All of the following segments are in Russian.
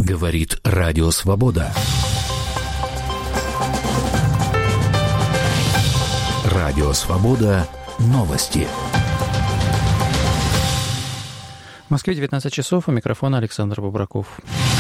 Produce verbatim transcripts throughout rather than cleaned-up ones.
Говорит Радио Свобода. Радио Свобода. Новости. В Москве девятнадцать часов, у микрофона Александр Бобраков.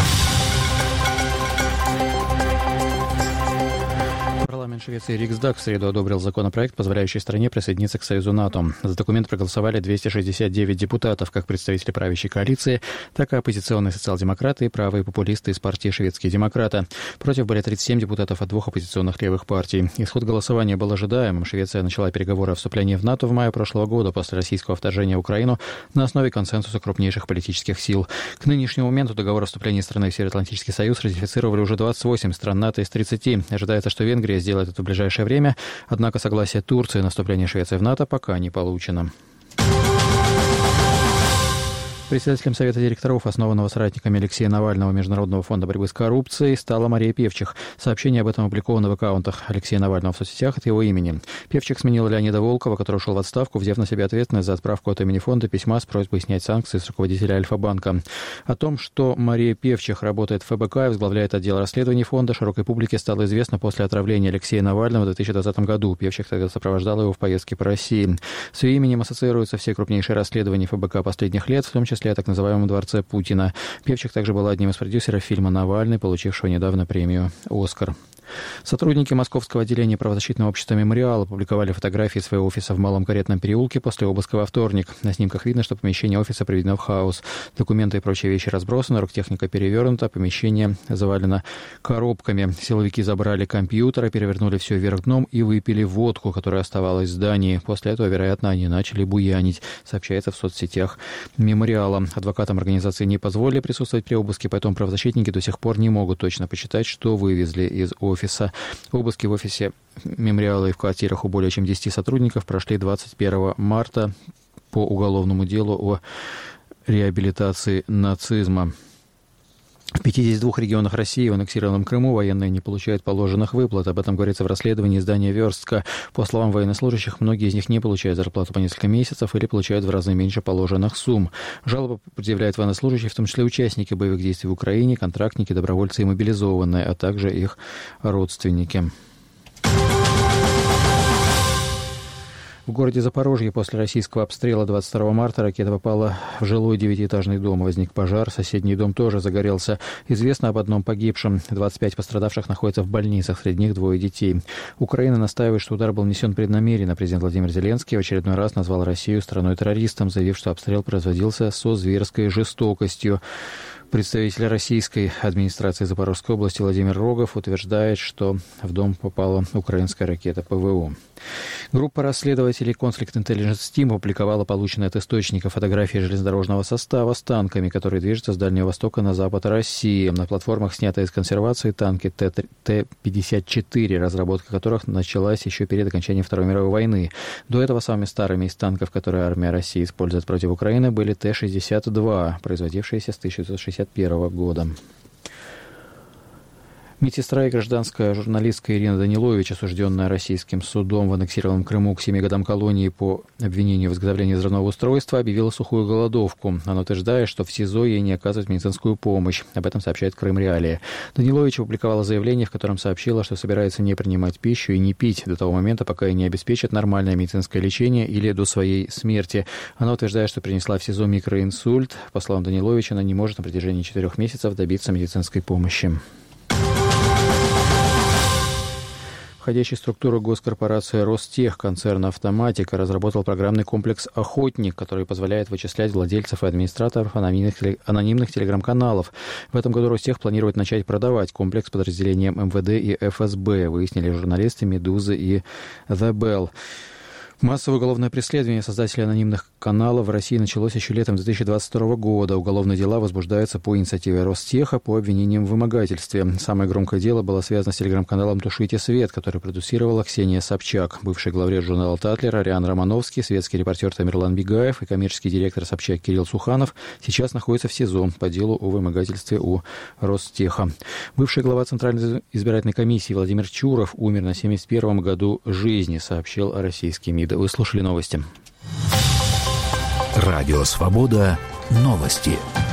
Парламент Швеции Риксдаг в среду одобрил законопроект, позволяющий стране присоединиться к Союзу НАТО. За документ проголосовали двести шестьдесят девять депутатов, как представители правящей коалиции, так и оппозиционные социал-демократы и правые популисты из партии «Шведские демократы». Против были тридцать семь депутатов от двух оппозиционных левых партий. Исход голосования был ожидаемым. Швеция начала переговоры о вступлении в НАТО в мае прошлого года после российского вторжения в Украину на основе консенсуса крупнейших политических сил. К нынешнему моменту договор о вступлении страны в Североатлантический союз ратифицировали уже двадцать восемь стран НАТО из тридцати. Ожидается, что Венгрия сделает это в ближайшее время, однако согласие Турции на вступление Швеции в НАТО пока не получено. Председателем Совета директоров, основанного соратниками Алексея Навального Международного фонда борьбы с коррупцией, стала Мария Певчих. Сообщение об этом опубликовано в аккаунтах Алексея Навального в соцсетях от его имени. Певчих сменила Леонида Волкова, который ушел в отставку, взяв на себя ответственность за отправку от имени фонда письма с просьбой снять санкции с руководителя Альфа-банка. О том, что Мария Певчих работает в эф бэ ка и возглавляет отдел расследований фонда, широкой публике стало известно после отравления Алексея Навального в две тысячи двадцатом году. Певчих тогда сопровождала его в поездке по России. С ее именем ассоциируются все крупнейшие расследования эф бэ ка последних лет, в том числе о так называемом дворце Путина. Певчих также была одним из продюсеров фильма «Навальный», получившего недавно премию «Оскар». Сотрудники Московского отделения правозащитного общества «Мемориал» опубликовали фотографии своего офиса в Малом Каретном переулке после обыска во вторник. На снимках видно, что помещение офиса приведено в хаос. Документы и прочие вещи разбросаны, оргтехника перевернута, помещение завалено коробками. Силовики забрали компьютер, перевернули все вверх дном и выпили водку, которая оставалась в здании. После этого, вероятно, они начали буянить, сообщается в соцсетях «Мемориала». Адвокатам организации не позволили присутствовать при обыске, поэтому правозащитники до сих пор не могут точно посчитать, что вывезли из офиса. офиса. Обыски в офисе «Мемориала» и в квартирах у более чем десяти сотрудников прошли двадцать первого марта по уголовному делу о реабилитации нацизма. В пятидесяти двух регионах России в аннексированном Крыму военные не получают положенных выплат. Об этом говорится в расследовании издания «Верстка». По словам военнослужащих, многие из них не получают зарплату по несколько месяцев или получают в разы меньше положенных сумм. Жалобы предъявляют военнослужащие, в том числе участники боевых действий в Украине, контрактники, добровольцы и мобилизованные, а также их родственники. В городе Запорожье после российского обстрела двадцать второго марта ракета попала в жилой девятиэтажный дом. Возник пожар, соседний дом тоже загорелся. Известно об одном погибшем. двадцать пять пострадавших находятся в больницах, среди них двое детей. Украина настаивает, что удар был нанесен преднамеренно. Президент Владимир Зеленский в очередной раз назвал Россию страной-террористом, заявив, что обстрел производился со зверской жестокостью. Представитель российской администрации Запорожской области Владимир Рогов утверждает, что в дом попала украинская ракета пэ вэ о. Группа расследователей Conflict Intelligence Team опубликовала полученные от источника фотографии железнодорожного состава с танками, которые движутся с Дальнего Востока на запад России. На платформах, снятые из консервации, танки Т пятьдесят четыре, разработка которых началась еще перед окончанием Второй мировой войны. До этого самыми старыми из танков, которые армия России использует против Украины, были Т шестьдесят два, производившиеся с тысяча девятьсот шестьдесят первого года. Медсестра и гражданская журналистка Ирина Данилович, осужденная российским судом в аннексированном Крыму к семи годам колонии по обвинению в изготовлении взрывного устройства, объявила сухую голодовку. Она утверждает, что в СИЗО ей не оказывают медицинскую помощь. Об этом сообщает Крым Реалии. Данилович опубликовала заявление, в котором сообщила, что собирается не принимать пищу и не пить до того момента, пока ей не обеспечат нормальное медицинское лечение или до своей смерти. Она утверждает, что принесла в СИЗО микроинсульт. По словам Данилович, она не может на протяжении четырех месяцев добиться медицинской помощи. Входящий в структуру госкорпорации Ростех концерна «Автоматика» разработал программный комплекс «Охотник», который позволяет вычислять владельцев и администраторов анонимных, анонимных телеграм-каналов. В этом году Ростех планирует начать продавать комплекс подразделениям эм вэ дэ и эф эс бэ, выяснили журналисты «Медузы» и «The Bell». Массовое уголовное преследование создателей анонимных каналов в России началось еще летом две тысячи двадцать второго года. Уголовные дела возбуждаются по инициативе Ростеха по обвинениям в вымогательстве. Самое громкое дело было связано с телеграм-каналом «Тушите свет», который продюсировала Ксения Собчак. Бывший главред журнала «Татлер» Ариан Романовский, светский репортер Тамерлан Бегаев и коммерческий директор Собчак Кирилл Суханов сейчас находятся в СИЗО по делу о вымогательстве у Ростеха. Бывший глава Центральной избирательной комиссии Владимир Чуров умер на семьдесят первом году жизни, сообщил российский МИД. Вы слушали новости. Радио «Свобода». Новости.